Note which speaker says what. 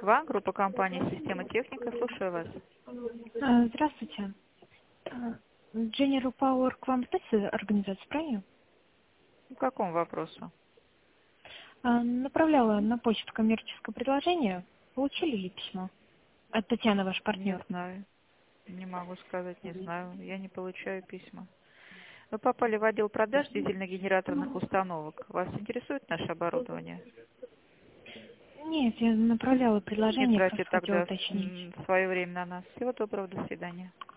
Speaker 1: Москва, группа компании «Система техника». Слушаю вас.
Speaker 2: Здравствуйте. General Power к вам относится организация, правильно?
Speaker 1: По какому вопросу?
Speaker 2: Направляла на почту коммерческое предложение. Получили ли письмо? От Татьяны, ваш
Speaker 1: Не
Speaker 2: партнер.
Speaker 1: знаю. Не могу сказать, не знаю. Я не получаю письма. Вы попали в отдел продаж дизельно-генераторных установок. Вас интересует наше оборудование?
Speaker 2: Нет, я направляла
Speaker 1: Не
Speaker 2: предложение,
Speaker 1: тратьте
Speaker 2: просто хотела
Speaker 1: тогда
Speaker 2: уточнить.
Speaker 1: свое время на нас. Всего доброго, до свидания.